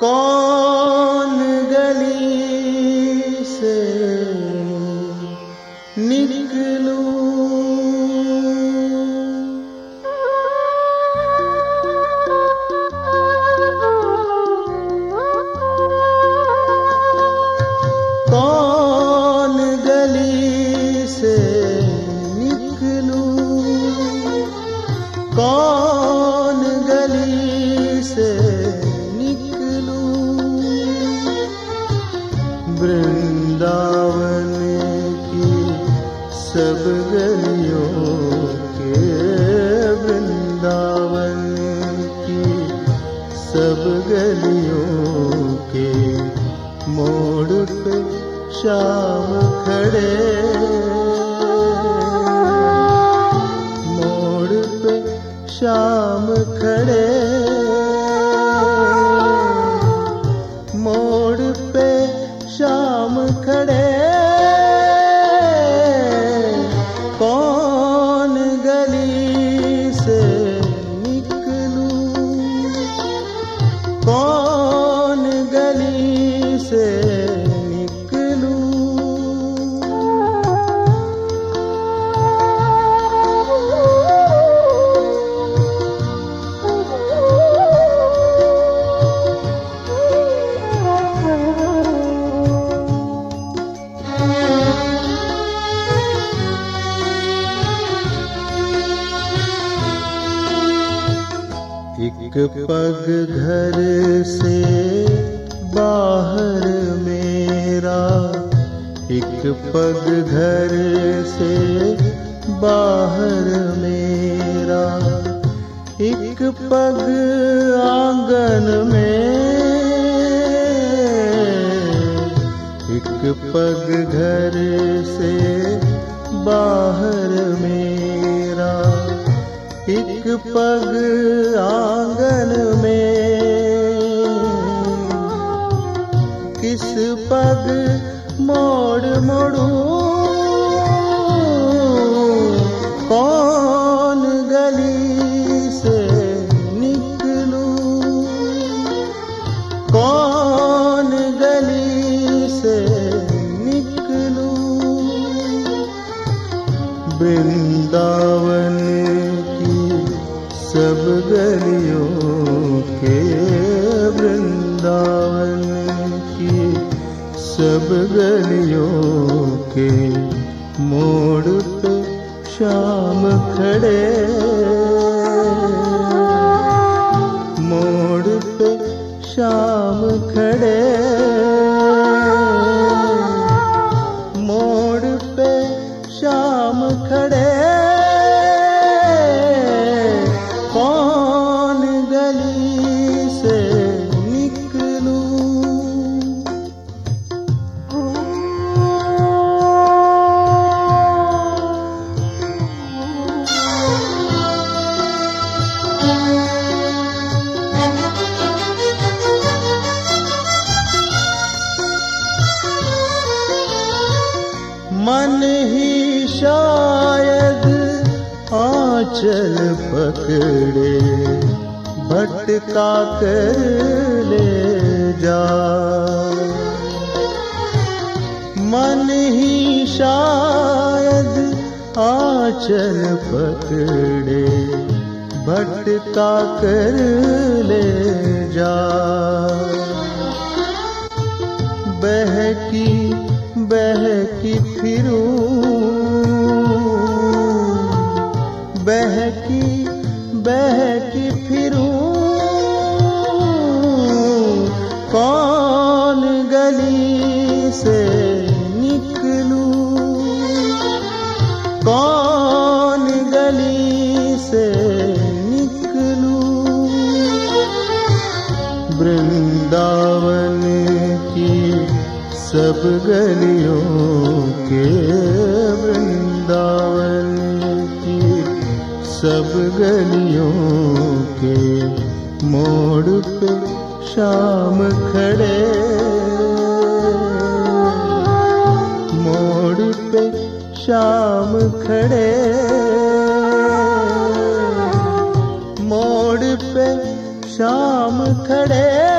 कौन गली से निकलूं, कौन गली से निकलूं, कौन गली से निकलूं। वृंदावन की सब गलियों के, वृंदावन की सब गलियों के मोड़ पे शाम खड़े, मोड़ पे शाम खड़े, मोड़ पे शाम खड़े। कौन गली से निकलूं, कौन गली से निकलूं। एक पग घर से बाहर मेरा, एक पग घर से बाहर मेरा, एक पग आंगन में, एक पग घर से बाहर मेरा, एक पग आंगन में। किस पग मोड़ मोड़ूं, कौन गली से निकलूं, कौन गली से निकलूं। वृंदावन सब गलियों के, वृंदावन की सब गलियों के मोड़ पे शाम खड़े, मोड़ पे शाम खड़े, मोड़ पे शाम खड़े। कौन गली से निकलूं। मन ही शायद आंचल पकड़े, भटका कर ले जा। मन ही शायद आंचल पकड़े, भटका कर ले जा। बहकी बहकी फिरूं, बहकी बहकी फिरूं। कौन गली से निकलूं, कौन गली से निकलूं। वृंदावन की सब गलियों के, वृंदावन की सब गलियों के मोड़ पे शाम खड़े, मोड़ पे शाम खड़े, मोड़ पे शाम खड़े।